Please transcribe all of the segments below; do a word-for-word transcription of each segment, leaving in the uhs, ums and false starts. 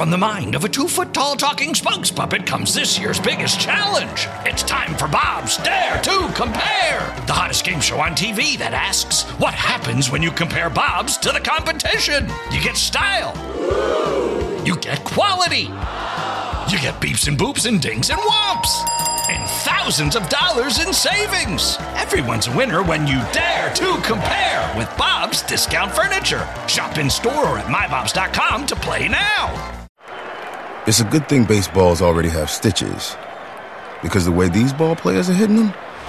From the mind of a two-foot-tall talking spokes puppet comes this year's biggest challenge. It's time for Bob's Dare to Compare, the hottest game show on T V that asks, what happens when you compare Bob's to the competition? You get style. You get quality. You get beeps and boops and dings and whomps. And thousands of dollars in savings. Everyone's a winner when you dare to compare with Bob's Discount Furniture. Shop in store or at my bobs dot com to play now. It's a good thing baseballs already have stitches, because the way these ball players are hitting them,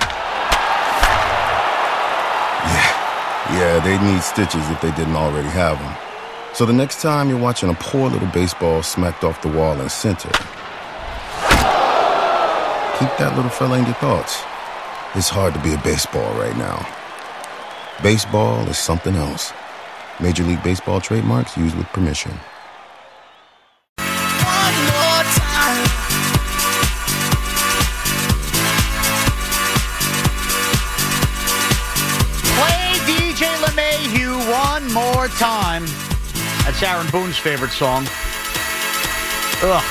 yeah, yeah, they need stitches if they didn't already have them. So the next time you're watching a poor little baseball smacked off the wall in center, keep that little fella in your thoughts. It's hard to be a baseball right now. Baseball is something else. Major League Baseball trademarks used with permission. One more time. That's Aaron Boone's favorite song. Ugh.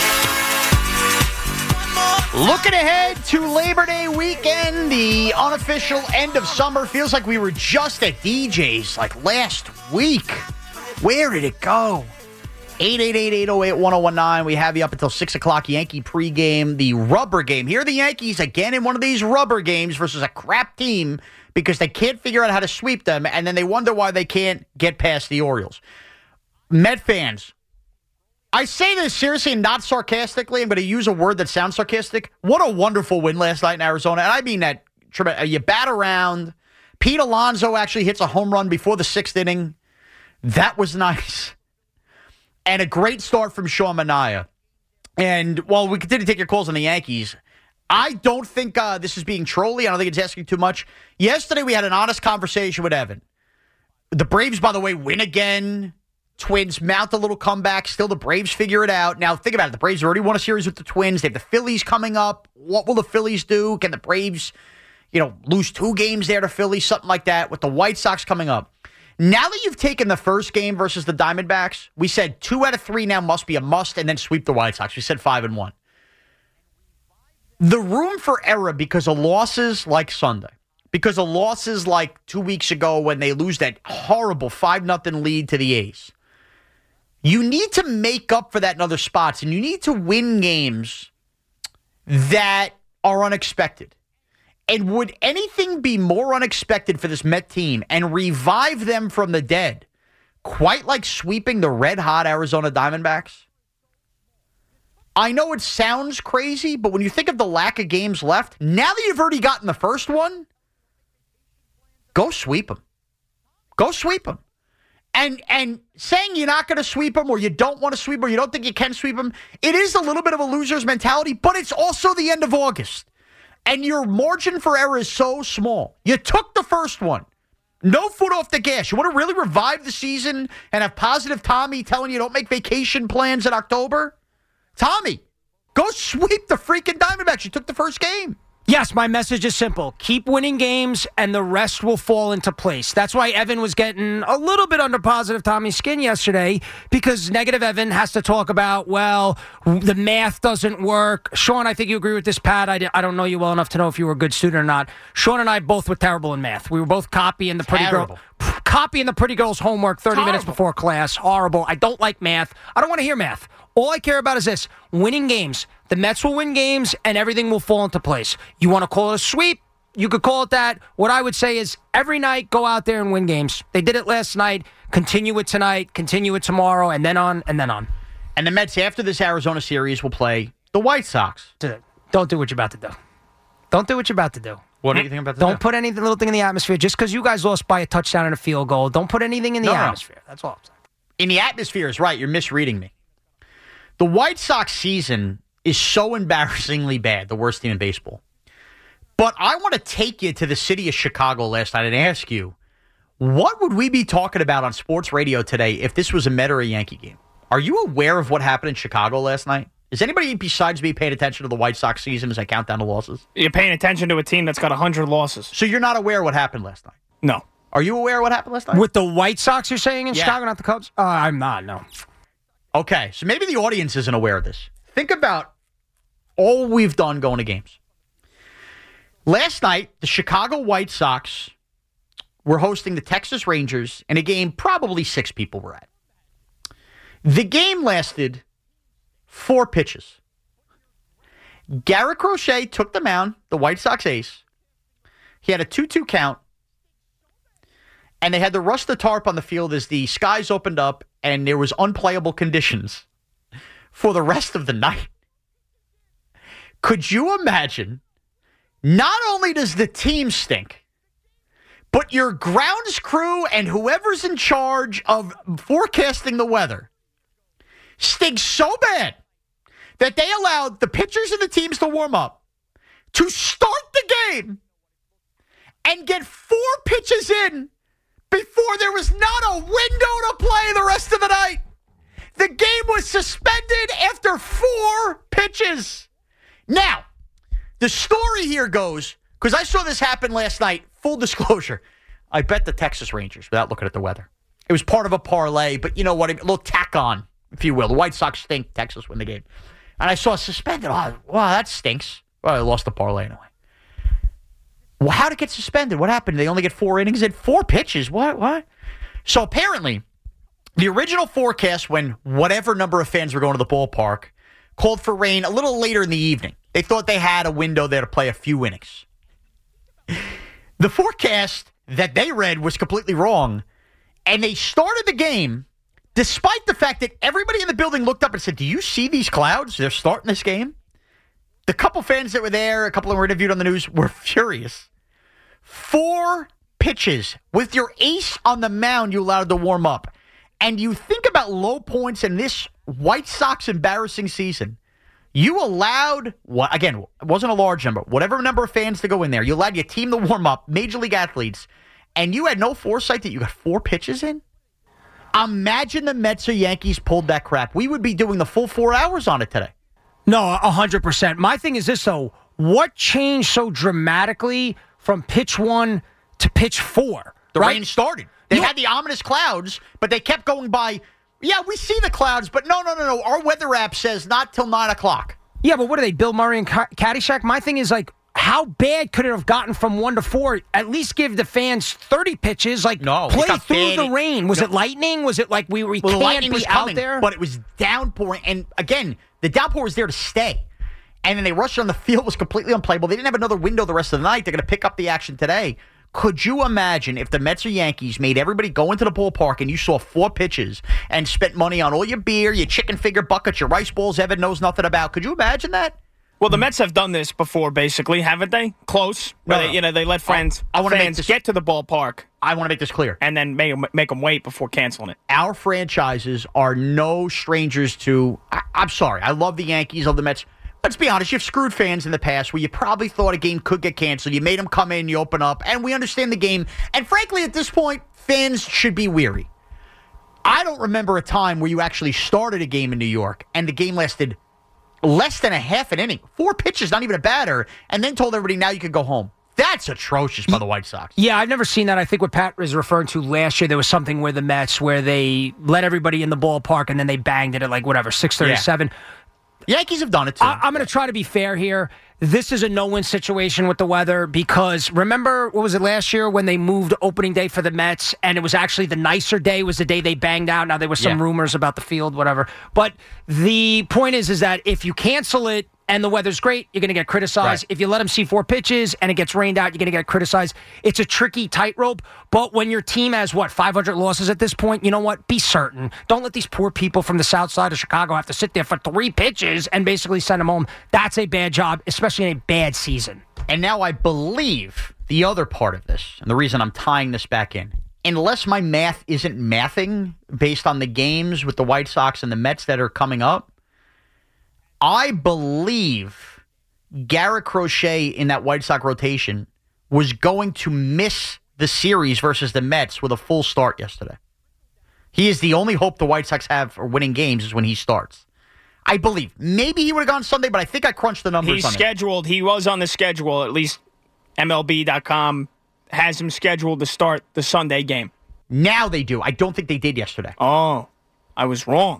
Looking ahead to Labor Day weekend, the unofficial end of summer. Feels like we were just at D J's like last week. Where did it go? eight eight eight, eight oh eight, one oh one nine. We have you up until six o'clock. Yankee pregame, the rubber game. Here are the Yankees again in one of these rubber games versus a crap team because they can't figure out how to sweep them, and then they wonder why they can't get past the Orioles. Met fans, I say this seriously and not sarcastically. I'm going to use a word that sounds sarcastic. What a wonderful win last night in Arizona. And I mean that. You bat around. Pete Alonso actually hits a home run before the sixth inning. That was nice. And a great start from Sean Manaea. And while we continue to take your calls on the Yankees, I don't think uh, this is being trolly. I don't think it's asking too much. Yesterday, we had an honest conversation with Evan. The Braves, by the way, win again. Twins mount a little comeback. Still, the Braves figure it out. Now, think about it. The Braves already won a series with the Twins. They have the Phillies coming up. What will the Phillies do? Can the Braves, you know, lose two games there to Phillies? Something like that. With the White Sox coming up. Now that you've taken the first game versus the Diamondbacks, we said two out of three now must be a must and then sweep the White Sox. We said five and one. The room for error because of losses like Sunday, because of losses like two weeks ago when they lose that horrible five nothing lead to the A's. You need to make up for that in other spots, and you need to win games that are unexpected. And would anything be more unexpected for this Met team and revive them from the dead, quite like sweeping the red-hot Arizona Diamondbacks? I know it sounds crazy, but when you think of the lack of games left, now that you've already gotten the first one, go sweep them. Go sweep them. And and saying you're not going to sweep them or you don't want to sweep them or you don't think you can sweep them, it is a little bit of a loser's mentality, but it's also the end of August. And your margin for error is so small. You took the first one. No foot off the gas. You want to really revive the season and have positive Tommy telling you don't make vacation plans in October? Tommy, go sweep the freaking Diamondbacks. You took the first game. Yes, my message is simple. Keep winning games, and the rest will fall into place. That's why Evan was getting a little bit under positive Tommy's skin yesterday, because negative Evan has to talk about, well, the math doesn't work. Sean, I think you agree with this, Pat. I, I don't know you well enough to know if you were a good student or not. Sean and I both were terrible in math. We were both copying the pretty terrible. girl, copying the pretty girl's homework thirty Horrible. minutes before class. Horrible. I don't like math. I don't want to hear math. All I care about is this, winning games. The Mets will win games, and everything will fall into place. You want to call it a sweep? You could call it that. What I would say is every night, go out there and win games. They did it last night. Continue it tonight. Continue it tomorrow, and then on, and then on. And the Mets, after this Arizona series, will play the White Sox. Don't do what you're about to do. Don't do what you're about to do. What do you think about that? Don't put any little thing in the atmosphere. Just because you guys lost by a touchdown and a field goal, don't put anything in the no, atmosphere. No. That's all I'm saying. In the atmosphere is right. You're misreading me. The White Sox season is so embarrassingly bad, the worst team in baseball. But I want to take you to the city of Chicago last night and ask you, what would we be talking about on sports radio today if this was a Met or a Yankee game? Are you aware of what happened in Chicago last night? Is anybody besides me paying attention to the White Sox season as I count down the losses? You're paying attention to a team that's got one hundred losses. So you're not aware of what happened last night? No. Are you aware of what happened last night? With the White Sox, you're saying, in Yeah. Chicago, not the Cubs? Uh, I'm not, no. Okay, so maybe the audience isn't aware of this. Think about all we've done going to games. Last night, the Chicago White Sox were hosting the Texas Rangers in a game probably six people were at. The game lasted four pitches. Garrett Crochet took the mound, the White Sox ace. He had a two two count, and they had to rush the tarp on the field as the skies opened up and there was unplayable conditions for the rest of the night. Could you imagine? Not only does the team stink, but your grounds crew and whoever's in charge of forecasting the weather stinks so bad that they allowed the pitchers and the teams to warm up, to start the game, and get four pitches in before there was not a window to play the rest of the night. The game was suspended after four pitches. Now, the story here goes, because I saw this happen last night, full disclosure, I bet the Texas Rangers without looking at the weather. It was part of a parlay, but you know what, a little tack on, if you will. The White Sox stink, Texas win the game. And I saw suspended. Oh, wow, that stinks. Well, I lost the parlay anyway. Well, how'd it get suspended? What happened? They only get four innings and four pitches. What? What? So apparently, the original forecast when whatever number of fans were going to the ballpark called for rain a little later in the evening. They thought they had a window there to play a few innings. The forecast that they read was completely wrong, and they started the game despite the fact that everybody in the building looked up and said, do you see these clouds? They're starting this game. The couple fans that were there, a couple that were interviewed on the news, were furious. Four pitches with your ace on the mound you allowed to warm up. And you think about low points in this White Sox embarrassing season. You allowed, what again, it wasn't a large number, whatever number of fans to go in there. You allowed your team to warm up, major league athletes, and you had no foresight that you got four pitches in? Imagine the Mets or Yankees pulled that crap. We would be doing the full four hours on it today. No, one hundred percent. My thing is this, though. What changed so dramatically from pitch one to pitch four? The right? rain started. They You- had the ominous clouds, but they kept going by. Yeah, we see the clouds, but no, no, no, no. Our weather app says not till nine o'clock. Yeah, but what are they, Bill Murray and Ca- Caddyshack? My thing is, like, how bad could it have gotten from one to four? At least give the fans thirty pitches. Like, No, it play got through bad. the rain. Was No. it lightning? Was it like we, we Well, the can't lightning be was out coming, there? but it was downpouring. And again, the downpour was there to stay. And then they rushed on the field, was completely unplayable. They didn't have another window the rest of the night. They're going to pick up the action today. Could you imagine if the Mets or Yankees made everybody go into the ballpark and you saw four pitches and spent money on all your beer, your chicken finger buckets, your rice balls Evan knows nothing about? Could you imagine that? Well, the Mets have done this before, basically, haven't they? Close. Where No, they, no. you know, they let friends, I wanna make fans this- get to the ballpark I want to make this clear. and then make, make them wait before canceling it. Our franchises are no strangers to. I, I'm sorry. I love the Yankees, love the Mets. Let's be honest. You've screwed fans in the past where you probably thought a game could get canceled. You made them come in, you open up, and we understand the game. And frankly, at this point, fans should be weary. I don't remember a time where you actually started a game in New York and the game lasted less than a half an inning. Four pitches, not even a batter, and then told everybody now you can go home. That's atrocious by the White Sox. Yeah, I've never seen that. I think what Pat was referring to last year, there was something where the Mets, where they let everybody in the ballpark and then they banged it at like, whatever, six thirty-seven. Yankees have done it too. I, I'm going to try to be fair here. This is a no-win situation with the weather because remember, what was it last year when they moved opening day for the Mets and it was actually the nicer day was the day they banged out. Now, there was some Yeah. rumors about the field, whatever. But the point is, is that if you cancel it and the weather's great, you're going to get criticized. Right. If you let them see four pitches and it gets rained out, you're going to get criticized. It's a tricky tightrope. But when your team has, what, five hundred losses at this point, you know what? Be certain. Don't let these poor people from the south side of Chicago have to sit there for three pitches and basically send them home. That's a bad job, especially in a bad season. And now I believe the other part of this, and the reason I'm tying this back in, unless my math isn't mathing based on the games with the White Sox and the Mets that are coming up, I believe Garrett Crochet in that White Sox rotation was going to miss the series versus the Mets with a full start yesterday. He is the only hope the White Sox have for winning games is when he starts. I believe. Maybe he would have gone Sunday, but I think I crunched the numbers He's on it. scheduled. He was on the schedule. At least M L B dot com has him scheduled to start the Sunday game. Now they do. I don't think they did yesterday. Oh, I was wrong.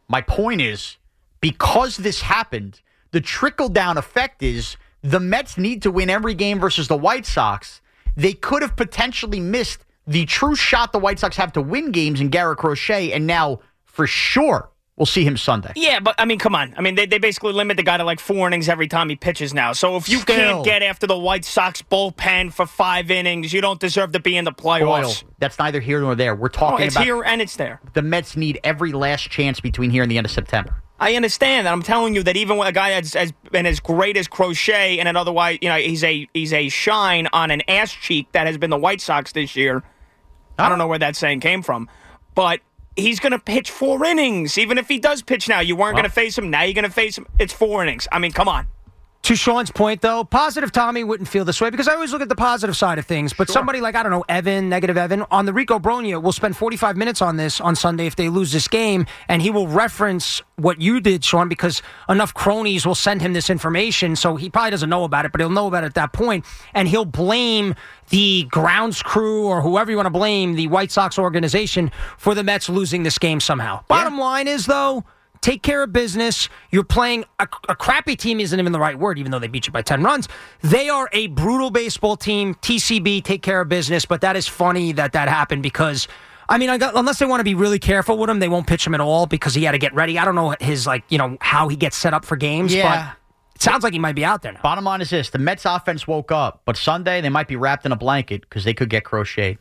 My point is, because this happened, the trickle-down effect is the Mets need to win every game versus the White Sox. They could have potentially missed the true shot the White Sox have to win games in Garrett Crochet, and now, for sure, we'll see him Sunday. Yeah, but, I mean, come on. I mean, they, they basically limit the guy to like four innings every time he pitches now. So if you Still. can't get after the White Sox bullpen for five innings, you don't deserve to be in the playoffs. Oil. That's neither here nor there. We're Oh, talking it's about here and it's there. the Mets need every last chance between here and the end of September. I understand that. I'm telling you that even when a guy that's as been as great as Crochet and an otherwise, you know, he's a he's a shine on an ass cheek that has been the White Sox this year. I don't know where that saying came from, but he's going to pitch four innings. Even if he does pitch now, you weren't Well. going to face him. Now you're going to face him. It's four innings. I mean, come on. To Sean's point, though, positive Tommy wouldn't feel this way because I always look at the positive side of things. But Sure. somebody like, I don't know, Evan, negative Evan, on the Rico Bronya will spend forty-five minutes on this on Sunday if they lose this game, and he will reference what you did, Sean, because enough cronies will send him this information, so he probably doesn't know about it, but he'll know about it at that point, and he'll blame the grounds crew or whoever you want to blame, the White Sox organization, for the Mets losing this game somehow. Bottom line is, though, take care of business. You're playing a, a crappy team isn't even the right word, even though they beat you by ten runs. They are a brutal baseball team. T C B, take care of business. But that is funny that that happened because, I mean, I got, unless they want to be really careful with him, they won't pitch him at all because he had to get ready. I don't know his, like, you know, how he gets set up for games. Yeah. But it sounds like he might be out there now. Bottom line is this. The Mets offense woke up, but Sunday they might be wrapped in a blanket because they could get crocheted.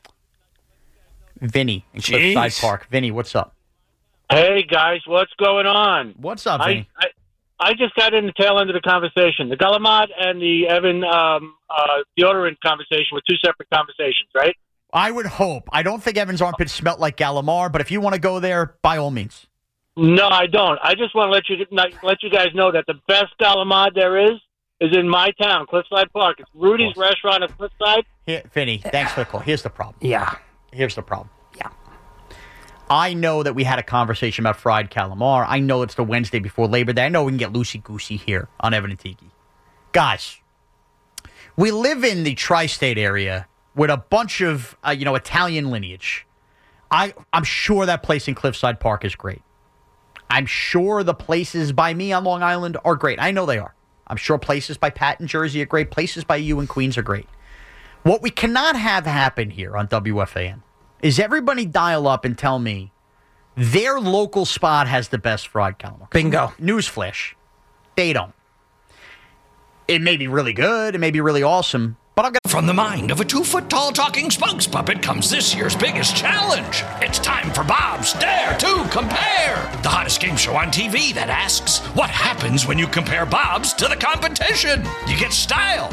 Vinny in Jeez. Cliffside Park. Vinny, what's up? Hey, guys, what's going on? What's up, Vinny? I, I, I just got in the tail end of the conversation. The Gallimard and the Evan um, uh, deodorant conversation were two separate conversations, right? I would hope. I don't think Evan's armpit smelled like Gallimard, but if you want to go there, by all means. No, I don't. I just want to let you let you guys know that the best Gallimard there is is in my town, Cliffside Park. It's Rudy's Restaurant at Cliffside. Here, Vinny, thanks for the call. Here's the problem. Yeah. Here's the problem. Yeah. I know that we had a conversation about fried calamari. I know it's the Wednesday before Labor Day. I know we can get loosey-goosey here on Evan and Tiki. Guys, we live in the tri-state area with a bunch of, uh, you know, Italian lineage. I, I'm sure that place in Cliffside Park is great. I'm sure the places by me on Long Island are great. I know they are. I'm sure places by Pat in Jersey are great. Places by you in Queens are great. What we cannot have happen here on W F A N is everybody dial up and tell me their local spot has the best fried calamari. Bingo. Newsflash. They don't. It may be really good. It may be really awesome. But I'm going From the mind of a two-foot-tall talking spokes puppet comes this year's biggest challenge. It's time for Bob's Dare to Compare, the hottest game show on T V that asks, what happens when you compare Bob's to the competition? You get style.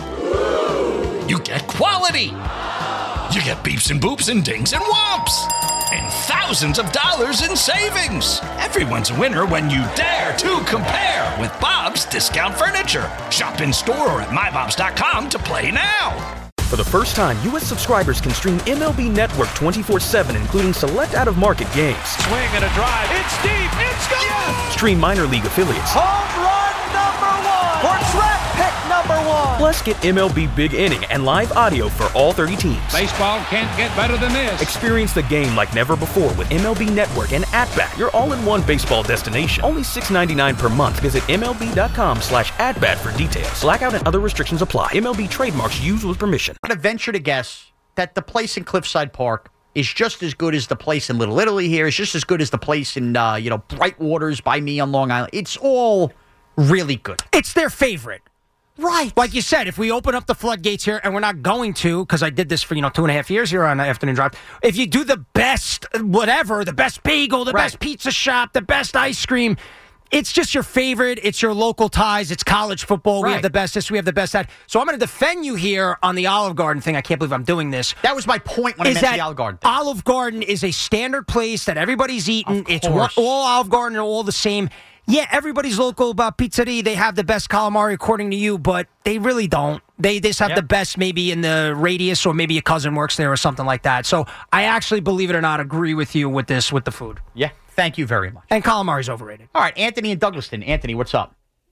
You get quality. You get beeps and boops and dings and whomps. And thousands of dollars in savings. Everyone's a winner when you dare to compare with Bob's Discount Furniture. Shop in store or at my bobs dot com to play now. For the first time, U S subscribers can stream M L B Network twenty-four seven, including select out-of-market games. Swing and a drive. It's deep. It's gone. Yes! Stream minor league affiliates. Home run number one! Or draft pick number one! Plus, get M L B Big Inning and live audio for all thirty teams. Baseball can't get better than this. Experience the game like never before with M L B Network and At-Bat, your all-in-one baseball destination. Only six dollars and ninety-nine cents per month. Visit M L B dot com slash at-bat for details. Blackout and other restrictions apply. M L B trademarks used with permission. to venture to guess that the place in Cliffside Park is just as good as the place in Little Italy here. Is just as good as the place in, uh, you know, Bright Waters by me on Long Island. It's all really good. It's their favorite. Right. Like you said, if we open up the floodgates here, and we're not going to, because I did this for, you know, two and a half years here on Afternoon Drive, if you do the best whatever, the best bagel, the Right. best pizza shop, the best ice cream, it's just your favorite. It's your local ties. It's college football. We Right. have the best this. We have the best that. So I'm going to defend you here on the Olive Garden thing. I can't believe I'm doing this. That was my point when I Is mentioned that the Olive Garden thing. Olive Garden is a standard place that everybody's eating. Of It's one, course. all Olive Garden are all the same. Yeah, everybody's local about pizzeria. They have the best calamari according to you, but they really don't. They just have Yep. the best maybe in the radius, or maybe a cousin works there or something like that. So I actually, believe it or not, agree with you with this, with the food. Yeah. Thank you very much. And calamari's overrated. All right, Anthony in Douglaston. Anthony, what's up?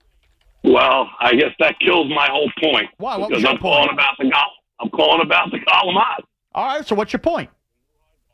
Well, I guess that kills my whole point. Why? What was Because your I'm calling point? about the Gal- I'm calling about the Calamari. All right, so what's your point?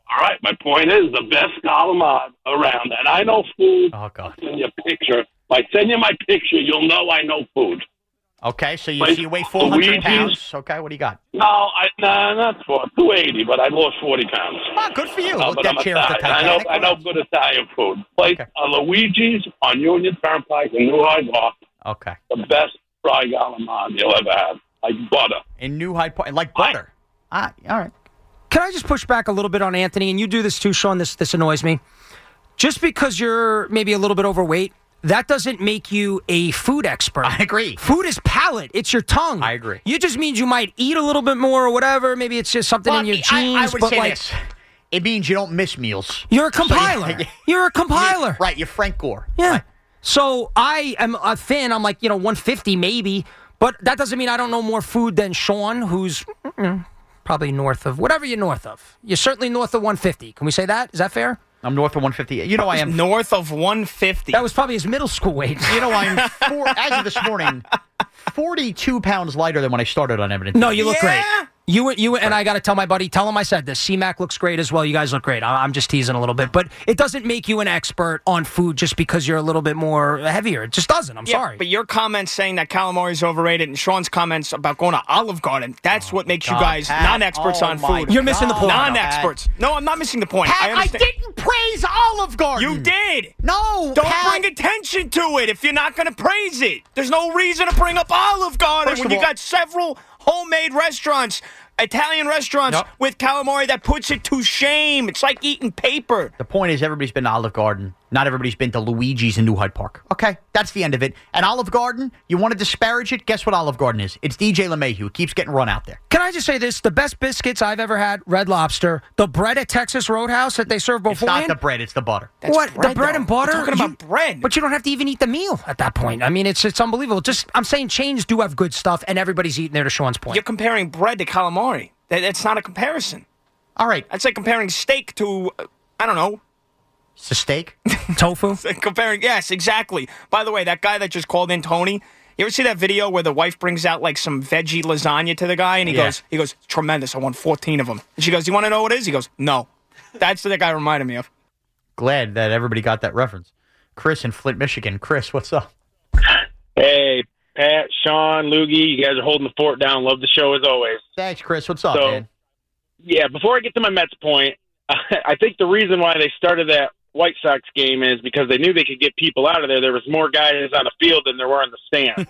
All right, my point is the best Galamad around. And I know food. Oh, God. Send you a picture. If I send you my picture, you'll know I know food. Okay, so you, Like so you weigh four hundred Luigi's. pounds. Okay, what do you got? No, I, nah, not for two eighty, but I lost forty pounds. Ah, good for you. Uh, Look, but that I'm cheer at the Italian. I know, Titanic. I know good Italian food. Place Okay. a Luigi's on Union Turnpike in New Hyde Park. Okay. The best fried Galamad you'll ever have. Like butter. In New Hyde Park, like butter. Ah, all right. Can I just push back a little bit on Anthony? And you do this too, Sean. This this annoys me. Just because you're maybe a little bit overweight, that doesn't make you a food expert. I agree. Food is palate. It's your tongue. I agree. It just means you might eat a little bit more or whatever. Maybe it's just something Well, in your I, genes. I would but say like, this. It means you don't miss meals. You're a So you- compiler. You're a compiler. Right, you're Frank Gore. Yeah. Right. So I am a thin. I'm like, you know, one fifty maybe. But that doesn't mean I don't know more food than Sean, who's mm, probably north of, whatever you're north of. You're certainly north of one fifty. Can we say that? Is that fair? I'm north of one fifty. You know I am. North of one fifty. That was probably his middle school weight. You know I'm, four, as of this morning, forty-two pounds lighter than when I started on Evidence. No, you look Yeah. great. You you and I got to tell my buddy, tell him I said this. C-Mac looks great as well. You guys look great. I- I'm just teasing a little bit, but it doesn't make you an expert on food just because you're a little bit more heavier. It just doesn't. I'm Yeah, sorry. But your comments saying that calamari's overrated and Sean's comments about going to Olive Garden, that's what makes you God, guys Pat. non-experts Oh, on my food. You're missing the point. Non-experts. No, I'm not missing the point. Pat, I I, understand. didn't praise Olive Garden. You did. No, Don't Pat. bring attention to it if you're not going to praise it. There's no reason to bring up Olive Garden First when of you all- got several homemade restaurants, Italian restaurants Yep. with calamari that puts it to shame. It's like eating paper. The point is, everybody's been to Olive Garden. Not everybody's been to Luigi's in New Hyde Park. Okay, that's the end of it. And Olive Garden, you want to disparage it? Guess what Olive Garden is? It's D J LeMahieu. It keeps getting run out there. Can I just say this? The best biscuits I've ever had, Red Lobster. The bread at Texas Roadhouse that they serve It's beforehand. not the bread, it's the butter. That's what bread, the bread though. and butter? We're talking You- about bread. But you don't have to even eat the meal at that point. I mean, it's it's unbelievable. Just I'm saying, chains do have good stuff, and everybody's eating there. To Sean's point, You're comparing bread to calamari. That, that's not a comparison. All right, That's like comparing steak to, uh, I don't know, it's a steak. tofu. comparing, yes, exactly. By the way, that guy that just called in, Tony, you ever see that video where the wife brings out like some veggie lasagna to the guy and he Yeah. goes, he goes, tremendous, I want fourteen of them. And she goes, you want to know what it is? He goes, no. That's what that guy reminded me of. Glad that everybody got that reference. Chris in Flint, Michigan. Chris, what's up? Hey, Pat, Sean, Loogie, you guys are holding the fort down. Love the show as always. Thanks, Chris. What's up, So- man? Yeah, before I get to my Mets point, I think the reason why they started that White Sox game is because they knew they could get people out of there. There was more guys on the field than there were on the stand.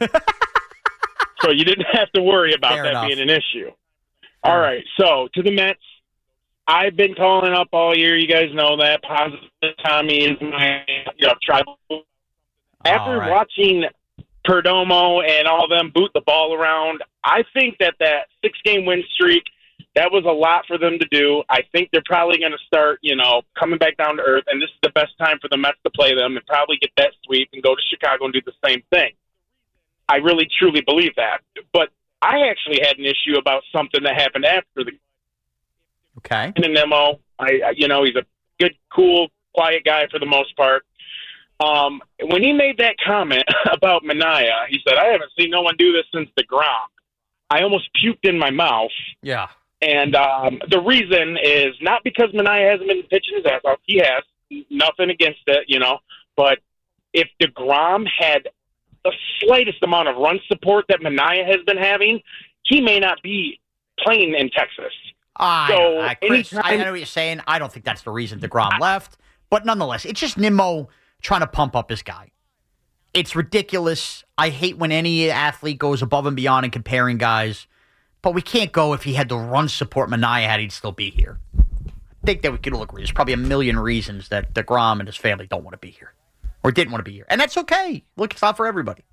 So you didn't have to worry about Fair that enough. being an issue. All right, so to the Mets, I've been calling up all year. You guys know that. Positive Tommy is my you know, tribal. After All right. watching Perdomo and all them boot the ball around, I think that that six-game win streak, that was a lot for them to do. I think they're probably going to start, you know, coming back down to earth, and this is the best time for the Mets to play them and probably get that sweep and go to Chicago and do the same thing. I really, truly believe that. But I actually had an issue about something that happened after the Okay. in an M O. I, I, you know, he's a good, cool, quiet guy for the most part. Um, when he made that comment about Minaya, he said, I haven't seen no one do this since DeGrom. I almost puked in my mouth. Yeah. And um, the reason is not because Minaya hasn't been pitching his ass off. He has. Nothing against it, you know. But if DeGrom had the slightest amount of run support that Minaya has been having, he may not be playing in Texas. I, So, I, Chris, anytime- I know what you're saying. I don't think that's the reason DeGrom left. But nonetheless, it's just Nimmo trying to pump up his guy. It's ridiculous. I hate when any athlete goes above and beyond and comparing guys. But we can't go if he had the run support Minaya had, he'd still be here. I think that we could all agree. There's probably a million reasons that DeGrom and his family don't want to be here. Or didn't want to be here. And that's okay. Look, it's not for everybody.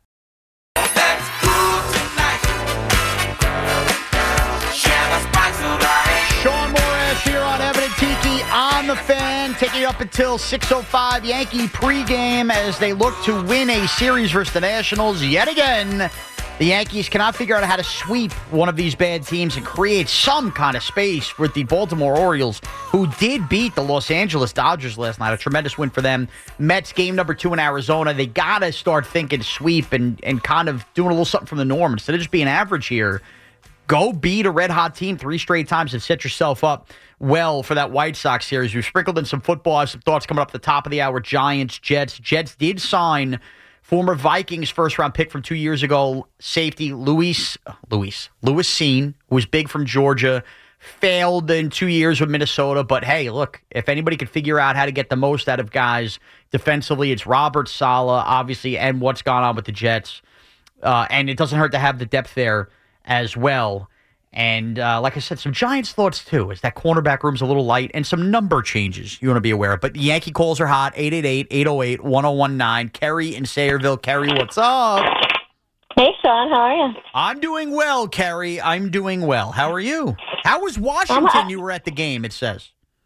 Sean Morash here on Evident Tiki on the Fan, taking you up until six oh five Yankee pregame as they look to win a series versus the Nationals yet again. The Yankees cannot figure out how to sweep one of these bad teams and create some kind of space with the Baltimore Orioles, who did beat the Los Angeles Dodgers last night. A tremendous win for them. Mets game number two in Arizona. They got to start thinking sweep and, and kind of doing a little something from the norm. Instead of just being average here, go beat a red-hot team three straight times and set yourself up well for that White Sox series. We've sprinkled in some football. I have some thoughts coming up at the top of the hour. Giants, Jets. Jets did sign former Vikings first-round pick from two years ago, safety Luis, Luis, Lewis Cine, who was big from Georgia, failed in two years with Minnesota. But, hey, look, if anybody could figure out how to get the most out of guys defensively, it's Robert Saleh, obviously, and what's gone on with the Jets. Uh, and it doesn't hurt to have the depth there as well. And uh, like I said, some Giants thoughts, too, is that cornerback room's a little light, and some number changes you want to be aware of. But the Yankee calls are hot, eight eight eight, eight oh eight, one oh one nine. Kerry in Sayreville. Kerry, what's up? Hey, Sean, how are you? I'm doing well, Kerry. I'm doing well. How are you? How was Washington? Uh, you were at the game, it says.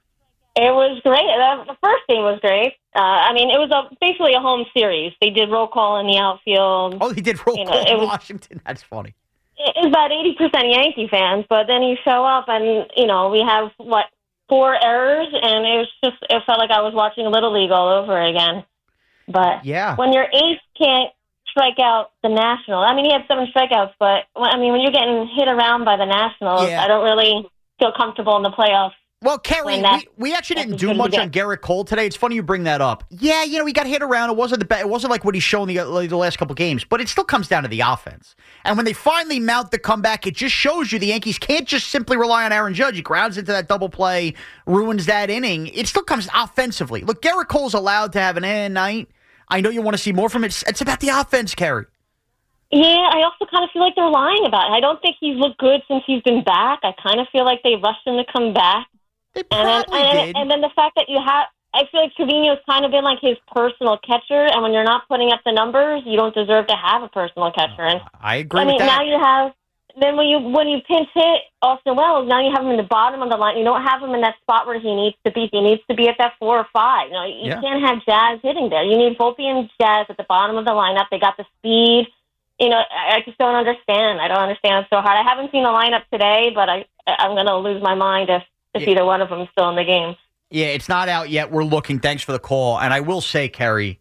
It was great. The first game was great. Uh, I mean, it was a, basically a home series. They did roll call in the outfield. Oh, they did roll you know, call in was, Washington? That's funny. It's about eighty percent Yankee fans, but then you show up and, you know, we have, what, four errors, and it was just, it felt like I was watching Little League all over again. But yeah. when your ace can't strike out the National, I mean, he had seven strikeouts, but, I mean, when you're getting hit around by the Nationals, yeah. I don't really feel comfortable in the playoffs. Well, Kerry, we, we actually didn't do much on Garrett Cole today. It's funny you bring that up. Yeah, you know, he got hit around. It wasn't the be- It wasn't like what he's shown the, like, the last couple games, but it still comes down to the offense. And when they finally mount the comeback, it just shows you the Yankees can't just simply rely on Aaron Judge. He grounds into that double play, ruins that inning. It still comes offensively. Look, Garrett Cole's allowed to have an eh night. I know you want to see more from it. It's, it's about the offense, Kerry. Yeah, I also kind of feel like they're lying about it. I don't think he's looked good since he's been back. I kind of feel like they rushed him to come back. They probably and then, did. And, and then the fact that you have, I feel like Trevino's kind of been like his personal catcher, and when you're not putting up the numbers, you don't deserve to have a personal catcher. And I agree I mean, with that. now you have, then when you when you pinch hit Austin Wells, now you have him in the bottom of the line. You don't have him in that spot where he needs to be. He needs to be at that four or five. You know, you Yeah. can't have Jazz hitting there. You need Volpe and Jazz at the bottom of the lineup. They got the speed. You know, I, I just don't understand. I don't understand. It's so hard. I haven't seen the lineup today, but I I'm going to lose my mind if. If Yeah. either one of them is still in the game. Yeah, it's not out yet. We're looking. Thanks for the call. And I will say, Kerry,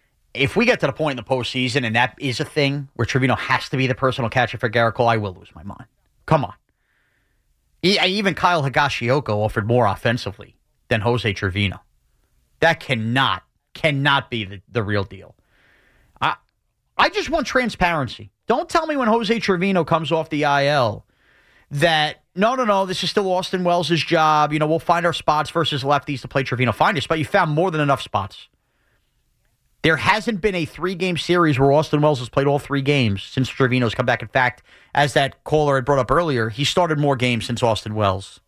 if we get to the point in the postseason and that is a thing where Trevino has to be the personal catcher for Garrett Cole, I will lose my mind. Come on. Even Kyle Higashioka offered more offensively than Jose Trevino. That cannot, cannot be the, the real deal. I, I just want transparency. Don't tell me when Jose Trevino comes off the I L that, no, no, no, this is still Austin Wells' job. You know, we'll find our spots versus lefties to play Trevino. Find your spot. You found more than enough spots. There hasn't been a three-game series where Austin Wells has played all three games since Trevino's come back. In fact, as that caller had brought up earlier, he started more games since Austin Wells.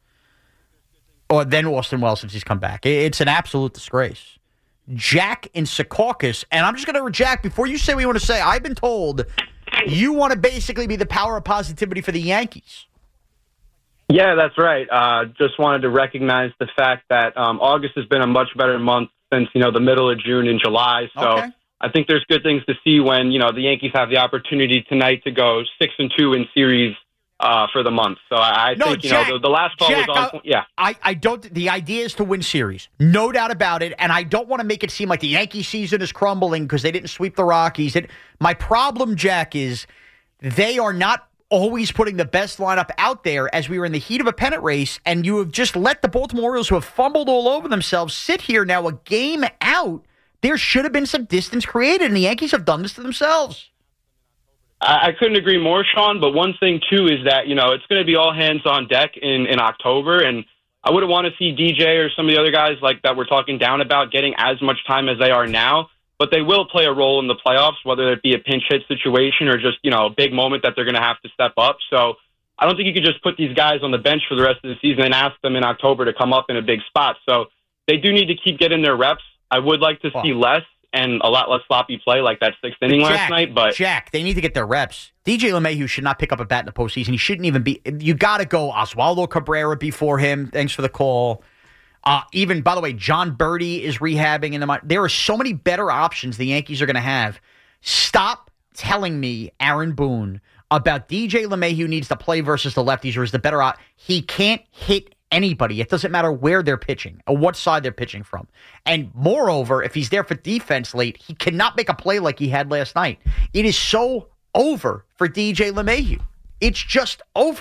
Or then Austin Wells since he's come back. It's an absolute disgrace. Jack in Secaucus, and I'm just going to, Jack, before you say what you want to say, I've been told you want to basically be the power of positivity for the Yankees. Yeah, that's right. Uh, just wanted to recognize the fact that um, August has been a much better month since, you know, the middle of June and July. So okay. I think there's good things to see when, you know, the Yankees have the opportunity tonight to go six and two in series uh, for the month. So I, I no, think, you Jack, know, the, the last call Jack, was on. I, yeah. I, I don't. The idea is to win series. No doubt about it. And I don't want to make it seem like the Yankee season is crumbling because they didn't sweep the Rockies. It, my problem, Jack, is they are not always putting the best lineup out there as we were in the heat of a pennant race, and you have just let the Baltimore Orioles, who have fumbled all over themselves, sit here now a game out. There should have been some distance created, and the Yankees have done this to themselves. I, I couldn't agree more, Sean, but one thing, too, is that, you know, it's going to be all hands on deck in, in October, and I wouldn't want to see D J or some of the other guys like that we're talking down about getting as much time as they are now. But they will play a role in the playoffs, whether it be a pinch hit situation or just, you know, a big moment that they're going to have to step up. So I don't think you could just put these guys on the bench for the rest of the season and ask them in October to come up in a big spot. So they do need to keep getting their reps. I would like to see less and a lot less sloppy play like that sixth inning Jack, last night. But Jack, they need to get their reps. D J LeMahieu should not pick up a bat in the postseason. He shouldn't even be. You got to go Oswaldo Cabrera before him. Thanks for the call. Uh, even, by the way, John Birdie is rehabbing in the. There are so many better options the Yankees are going to have. Stop telling me, Aaron Boone, about D J LeMahieu needs to play versus the lefties or is the better op. He can't hit anybody. It doesn't matter where they're pitching or what side they're pitching from. And moreover, if he's there for defense late, he cannot make a play like he had last night. It is so over for D J LeMahieu. It's just over.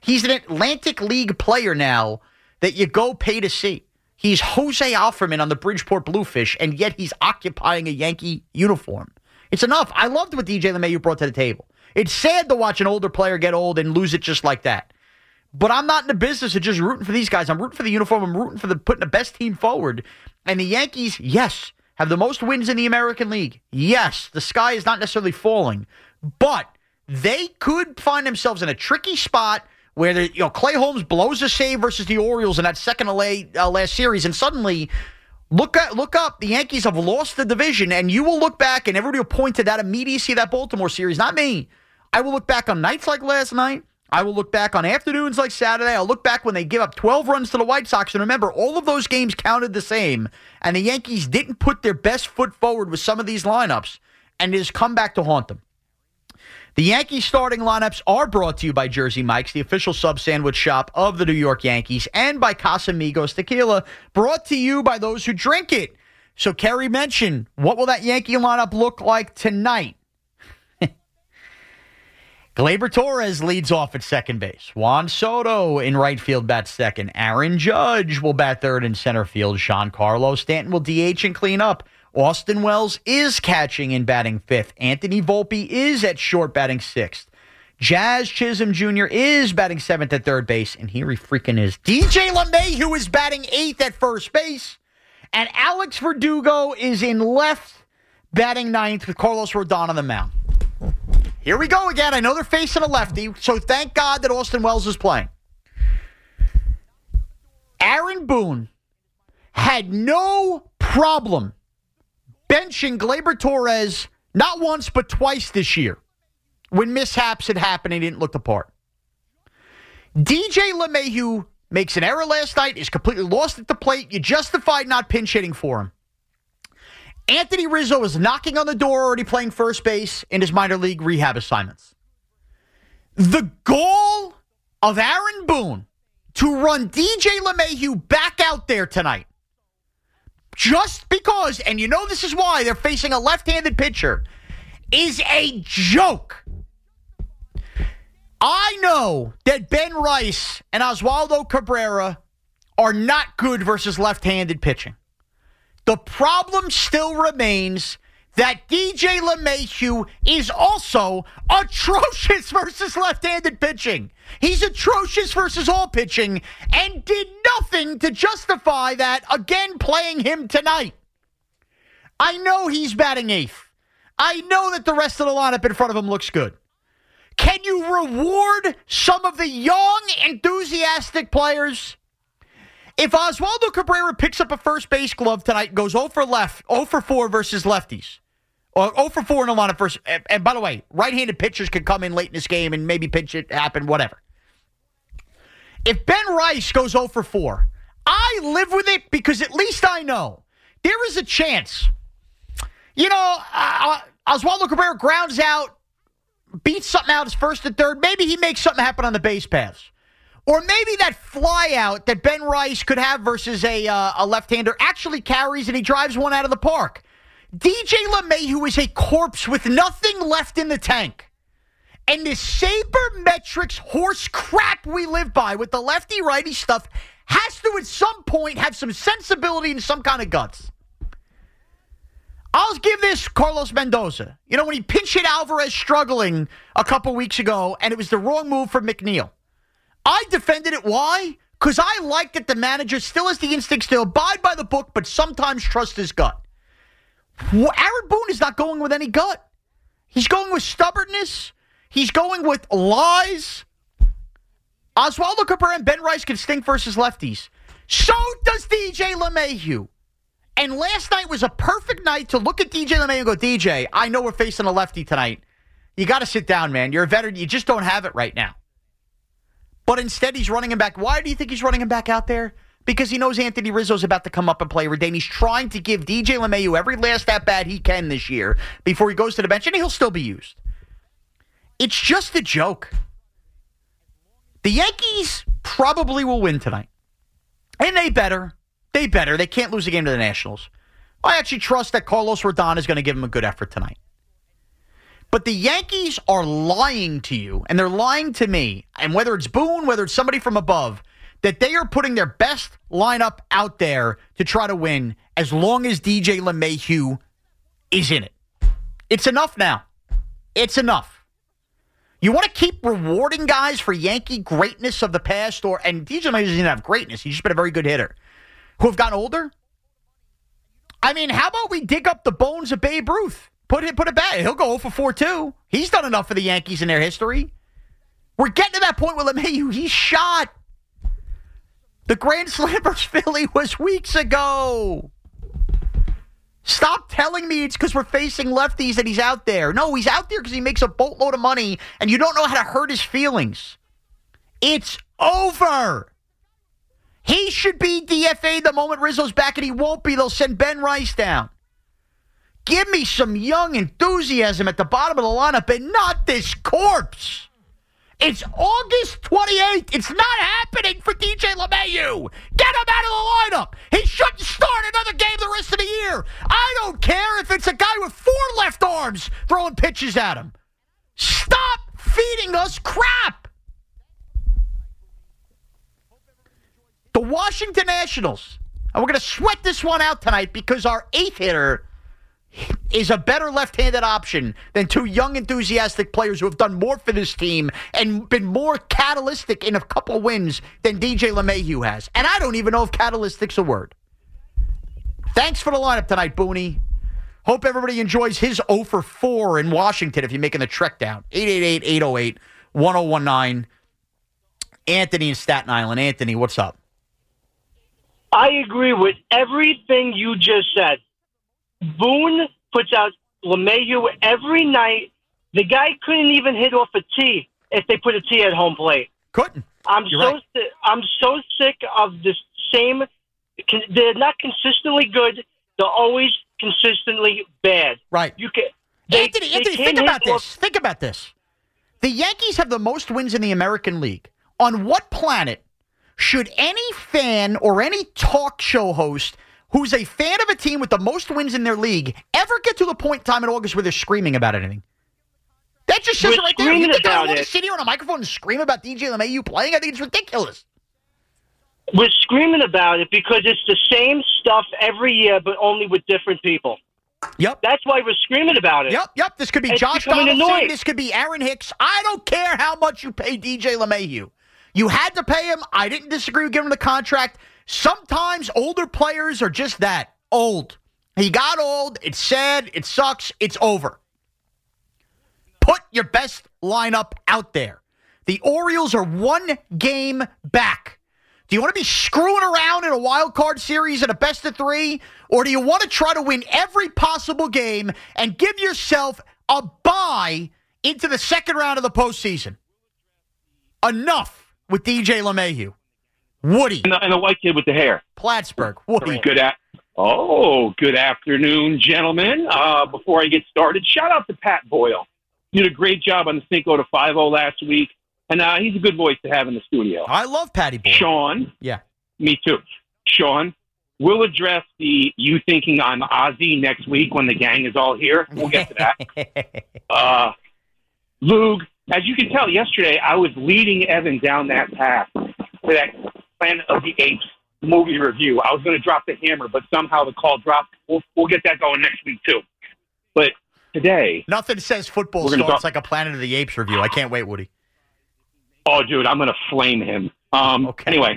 He's an Atlantic League player now that you go pay to see. He's Jose Alferman on the Bridgeport Bluefish, and yet he's occupying a Yankee uniform. It's enough. I loved what D J LeMahieu brought to the table. It's sad to watch an older player get old and lose it just like that. But I'm not in the business of just rooting for these guys. I'm rooting for the uniform. I'm rooting for the putting the best team forward. And the Yankees, yes, have the most wins in the American League. Yes, the sky is not necessarily falling. But they could find themselves in a tricky spot where the, you know, Clay Holmes blows a save versus the Orioles in that second L A, uh, last series, and suddenly, look at, look up, the Yankees have lost the division, and you will look back, and everybody will point to that immediacy of that Baltimore series, not me. I will look back on nights like last night. I will look back on afternoons like Saturday. I'll look back when they give up twelve runs to the White Sox, and remember, all of those games counted the same, and the Yankees didn't put their best foot forward with some of these lineups, and it has come back to haunt them. The Yankees starting lineups are brought to you by Jersey Mike's, the official sub sandwich shop of the New York Yankees, and by Casamigos Tequila, brought to you by those who drink it. So Kerry mentioned, what will that Yankee lineup look like tonight? Gleyber Torres leads off at second base. Juan Soto in right field bats second. Aaron Judge will bat third in center field. Giancarlo Stanton will D H and clean up. Austin Wells is catching and batting fifth. Anthony Volpe is at short batting sixth. Jazz Chisholm Junior is batting seventh at third base, and here he freaking is. D J LeMahieu is batting eighth at first base, and Alex Verdugo is in left batting ninth with Carlos Rodon on the mound. Here we go again. I know they're facing a lefty, so thank God that Austin Wells is playing. Aaron Boone had no problem benching Gleyber Torres not once but twice this year when mishaps had happened and he didn't look the part. D J LeMahieu makes an error last night, is completely lost at the plate. You justified not pinch hitting for him. Anthony Rizzo is knocking on the door, already playing first base in his minor league rehab assignments. The goal of Aaron Boone to run D J LeMahieu back out there tonight, just because, and you know this is why they're facing a left-handed pitcher, is a joke. I know that Ben Rice and Oswaldo Cabrera are not good versus left-handed pitching. The problem still remains that D J LeMahieu is also atrocious versus left-handed pitching. He's atrocious versus all pitching and did nothing to justify that, again, playing him tonight. I know he's batting eighth. I know that the rest of the lineup in front of him looks good. Can you reward some of the young, enthusiastic players? If Oswaldo Cabrera picks up a first base glove tonight and goes oh for left, oh for four versus lefties, or oh for four in a lineup versus, and, and by the way, right-handed pitchers can come in late in this game and maybe pinch it happen, whatever. If Ben Rice goes oh for four, I live with it because at least I know there is a chance. You know, uh, Oswaldo Cabrera grounds out, beats something out his first and third. Maybe he makes something happen on the base paths. Or maybe that fly out that Ben Rice could have versus a uh, a left-hander actually carries and he drives one out of the park. D J LeMahieu is a corpse with nothing left in the tank. And this sabermetrics horse crap we live by with the lefty-righty stuff has to at some point have some sensibility and some kind of guts. I'll give this Carlos Mendoza. You know, when he pinch hit Alvarez struggling a couple weeks ago and it was the wrong move for McNeil. I defended it. Why? Because I like that the manager still has the instincts to abide by the book, but sometimes trust his gut. Well, Aaron Boone is not going with any gut. He's going with stubbornness. He's going with lies. Oswaldo Cabrera and Ben Rice can stink versus lefties. So does D J LeMahieu. And last night was a perfect night to look at D J LeMahieu and go, D J, I know we're facing a lefty tonight. You got to sit down, man. You're a veteran. You just don't have it right now. But instead, he's running him back. Why do you think he's running him back out there? Because he knows Anthony Rizzo's about to come up and play every day, and he's trying to give D J LeMahieu every last at-bat he can this year before he goes to the bench, and he'll still be used. It's just a joke. The Yankees probably will win tonight. And they better. They better. They can't lose a game to the Nationals. I actually trust that Carlos Rodon is going to give them a good effort tonight. But the Yankees are lying to you, and they're lying to me, and whether it's Boone, whether it's somebody from above, that they are putting their best lineup out there to try to win as long as D J LeMahieu is in it. It's enough now. It's enough. You want to keep rewarding guys for Yankee greatness of the past, or and D J LeMahieu doesn't have greatness. He's just been a very good hitter. Who have gotten older? I mean, how about we dig up the bones of Babe Ruth? Put it, put it back. He'll go oh for four too. He's done enough for the Yankees in their history. We're getting to that point with LeMahieu. He's shot. The Grand Slam versus Philly was weeks ago. Stop telling me it's because we're facing lefties that he's out there. No, he's out there because he makes a boatload of money, and you don't know how to hurt his feelings. It's over. He should be D F A the moment Rizzo's back, and he won't be. They'll send Ben Rice down. Give me some young enthusiasm at the bottom of the lineup and not this corpse. It's August twenty-eighth. It's not happening for D J LeMahieu. Get him out of the lineup. He shouldn't start another game the rest of the year. I don't care if it's a guy with four left arms throwing pitches at him. Stop feeding us crap. The Washington Nationals. And we're going to sweat this one out tonight because our eighth hitter is a better left-handed option than two young, enthusiastic players who have done more for this team and been more catalytic in a couple wins than D J LeMahieu has. And I don't even know if catalytic's a word. Thanks for the lineup tonight, Booney. Hope everybody enjoys his oh for four in Washington if you're making the trek down. eight eight eight, eight oh eight, one oh one nine. Anthony in Staten Island. Anthony, what's up? I agree with everything you just said. Boone puts out LeMahieu every night. The guy couldn't even hit off a tee if they put a tee at home plate. Couldn't. I'm You're so right. si- I'm so sick of this same. They're not consistently good. They're always consistently bad. Right. You can. They, Anthony, they Anthony, can't think hit about off- this. Think about this. The Yankees have the most wins in the American League. On what planet should any fan or any talk show host who's a fan of a team with the most wins in their league ever get to the point in time in August where they're screaming about anything? That just says We're it right there. You screaming think I about want to it. sit here on a microphone and scream about D J LeMahieu playing? I think it's ridiculous. We're screaming about it because it's the same stuff every year, but only with different people. Yep. That's why we're screaming about it. Yep, yep. This could be It's Josh becoming Donaldson. annoying. This could be Aaron Hicks. I don't care how much you pay D J LeMahieu. You had to pay him. I didn't disagree with giving him the contract. Sometimes older players are just that, old. He got old. It's sad. It sucks. It's over. Put your best lineup out there. The Orioles are one game back. Do you want to be screwing around in a wild card series in a best of three? Or do you want to try to win every possible game and give yourself a bye into the second round of the postseason? Enough with D J LeMahieu. Woody. And the, and the white kid with the hair. Plattsburgh. Woody. Good a- Oh, good afternoon, gentlemen. Uh, before I get started, shout out to Pat Boyle. You did a great job on the Cinco de five oh last week, and uh, he's a good voice to have in the studio. I love Patty Boyle. Sean. Yeah. Me too. Sean, we'll address the you thinking I'm Ozzy next week when the gang is all here. We'll get to that. uh, Lug, as you can tell, yesterday I was leading Evan down that path to that Planet of the Apes movie review. I was going to drop the hammer, but somehow the call dropped. We'll, we'll get that going next week, too. But today... Nothing says football We're gonna starts talk- like a Planet of the Apes review. I can't wait, Woody. Oh, dude, I'm going to flame him. Um, Okay. Anyway.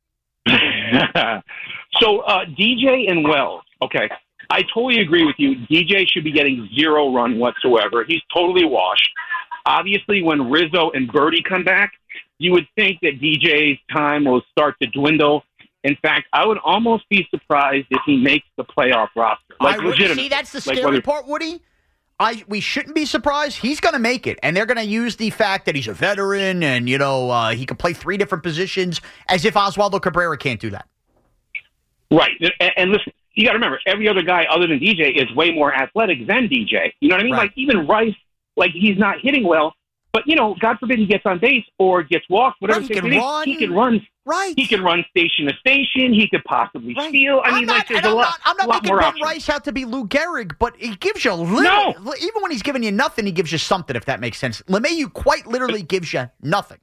so, uh, D J and Wells. Okay. I totally agree with you. D J should be getting zero run whatsoever. He's totally washed. Obviously, when Rizzo and Birdie come back, you would think that D J's time will start to dwindle. In fact, I would almost be surprised if he makes the playoff roster. Like, I would, legitimately. see, that's the Like, scary whether- part, Woody. I we shouldn't be surprised. He's going to make it, and they're going to use the fact that he's a veteran and, you know, uh, he can play three different positions as if Oswaldo Cabrera can't do that. Right. And, and listen, you got to remember, every other guy other than D J is way more athletic than D J. You know what I mean? Right. Like, even Rice, like, he's not hitting well. But, you know, God forbid he gets on base or gets walked, whatever. Right, he the can case, run. He can run. Right. He can run station to station. He could possibly right. steal. I I'm mean, not, like, there's and a I'm lot, not, I'm not lot making more Ben options. Rice out to be Lou Gehrig, but he gives you a little. No. Even when he's giving you nothing, he gives you something, if that makes sense. LeMahieu quite literally gives you nothing.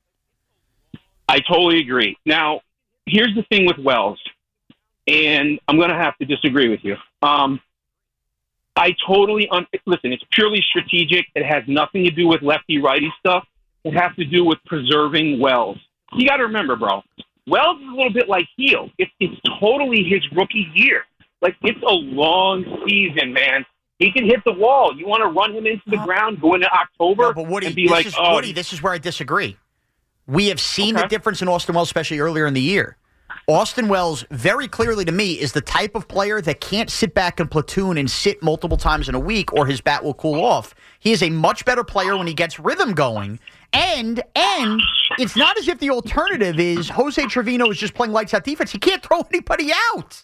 I totally agree. Now, here's the thing with Wells, and I'm going to have to disagree with you. Um, I totally un- listen. It's purely strategic. It has nothing to do with lefty-righty stuff. It has to do with preserving Wells. You got to remember, bro. Wells is a little bit like Heel. It's it's totally his rookie year. Like, it's a long season, man. He can hit the wall. You want to run him into the ground, go into October, no, but Woody, and be this like, is, oh, Woody, this is where I disagree. We have seen okay. the difference in Austin Wells, especially earlier in the year. Austin Wells, very clearly to me, is the type of player that can't sit back and platoon and sit multiple times in a week or his bat will cool off. He is a much better player when he gets rhythm going. And and it's not as if the alternative is Jose Trevino is just playing lights out defense. He can't throw anybody out.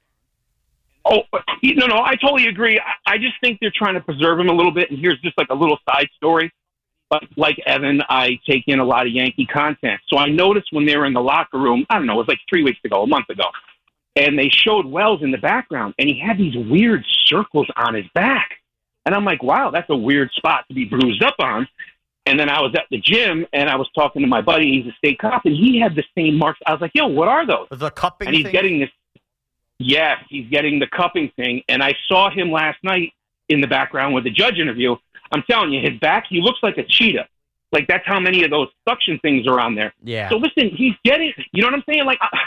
Oh, no, no, I totally agree. I, I just think they're trying to preserve him a little bit. And here's just like a little side story. But like Evan, I take in a lot of Yankee content. So I noticed when they were in the locker room, I don't know, it was like three weeks ago, a month ago, and they showed Wells in the background, and he had these weird circles on his back. And I'm like, wow, that's a weird spot to be bruised up on. And then I was at the gym, and I was talking to my buddy. He's a state cop, and he had the same marks. I was like, yo, what are those? The cupping And he's thing? getting this. Yes, he's getting the cupping thing. And I saw him last night in the background with the judge interview. I'm telling you, his back, he looks like a cheetah. Like, that's how many of those suction things are on there. Yeah. So, listen, he's getting, you know what I'm saying? Like, I,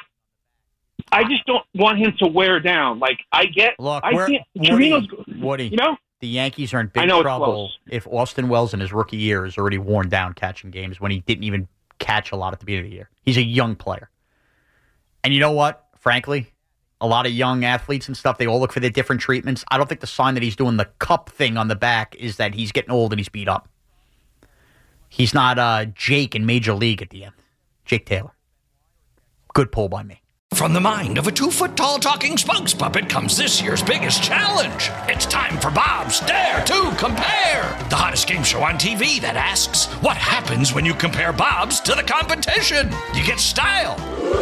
I just don't want him to wear down. Like, I get, Look, I we're, can't, Woody, Trevino's, Woody, you know? the Yankees are in big I know it's trouble close. if Austin Wells in his rookie year is already worn down catching games when he didn't even catch a lot at the beginning of the year. He's a young player. And you know what? Frankly, a lot of young athletes and stuff, they all look for their different treatments. I don't think the sign that he's doing the cup thing on the back is that he's getting old and he's beat up. He's not uh, Jake in Major League at the end. Jake Taylor. Good pull by me. From the mind of a two-foot-tall talking spokes puppet comes this year's biggest challenge. It's time for Bob's Dare to Compare, the hottest game show on T V that asks, what happens when you compare Bob's to the competition? You get style.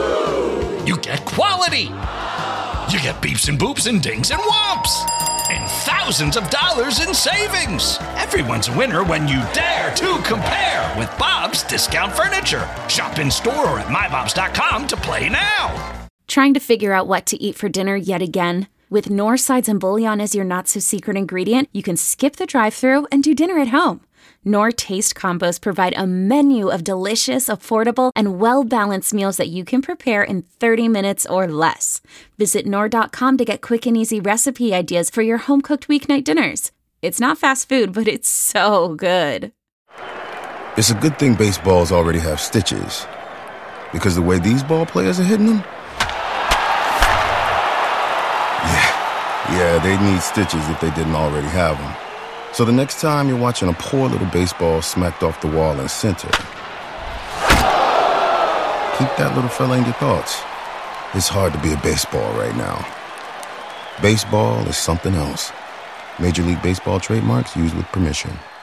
You get quality. You get beeps and boops and dings and whomps. And thousands of dollars in savings. Everyone's a winner when you dare to compare with Bob's Discount Furniture. Shop in store or at my bobs dot com to play now. Trying to figure out what to eat for dinner yet again? With Knorr sides and bouillon as your not-so-secret ingredient, you can skip the drive-thru and do dinner at home. Knorr Taste Combos provide a menu of delicious, affordable, and well-balanced meals that you can prepare in thirty minutes or less. Visit Knorr dot com to get quick and easy recipe ideas for your home-cooked weeknight dinners. It's not fast food, but it's so good. It's a good thing baseballs already have stitches. Because the way these ball players are hitting them, yeah, yeah, they need stitches if they didn't already have them. So the next time you're watching a poor little baseball smacked off the wall in center, keep that little fella in your thoughts. It's hard to be a baseball right now. Baseball is something else. Major League Baseball trademarks used with permission.